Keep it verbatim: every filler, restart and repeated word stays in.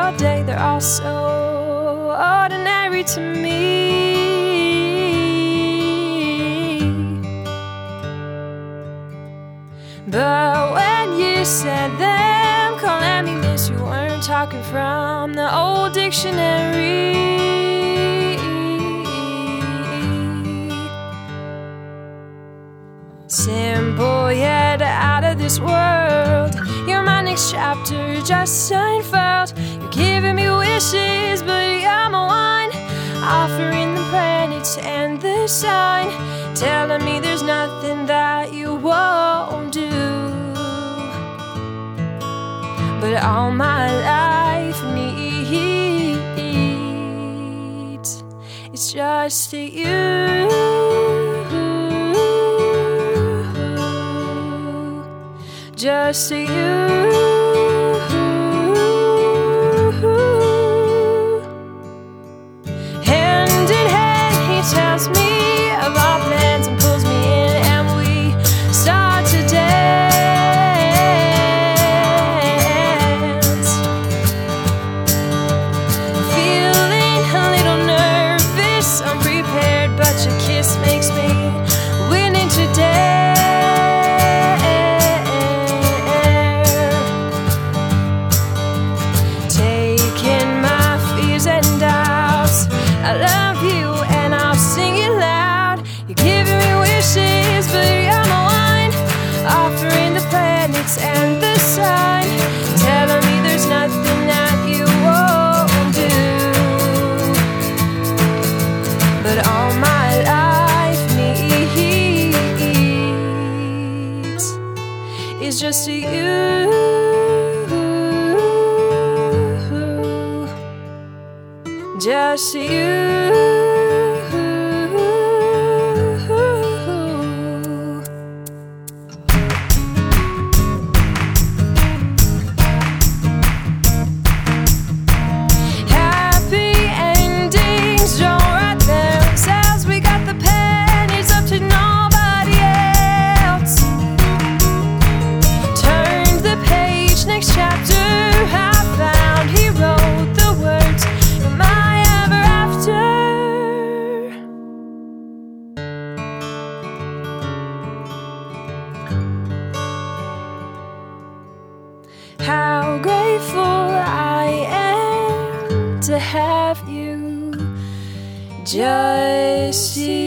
all day, they're all so ordinary to me. But when you said them, calling me miss, you weren't talking from the old dictionary. Simple yet out of this world, you're my next chapter just unfurled. You're giving me wishes, but I'm a one, offering the planets and the sun, telling me there's nothing that you won't do. But all my life needs is just you. Just you. Hand in hand, he tells me of our plans and pulls me in, and we start to dance. Feeling a little nervous, unprepared, but your kiss makes me willing to dance. I love you and I'll sing it loud. You're giving me wishes, but I'm a one, offering the planets and the sun, telling me there's nothing that you won't do. But all my life needs is just you. Just you. Happy endings don't write themselves. We got the pen, it's up to nobody else. Turned the page, next chapter I found. He wrote the words. How grateful I am to have you, just you.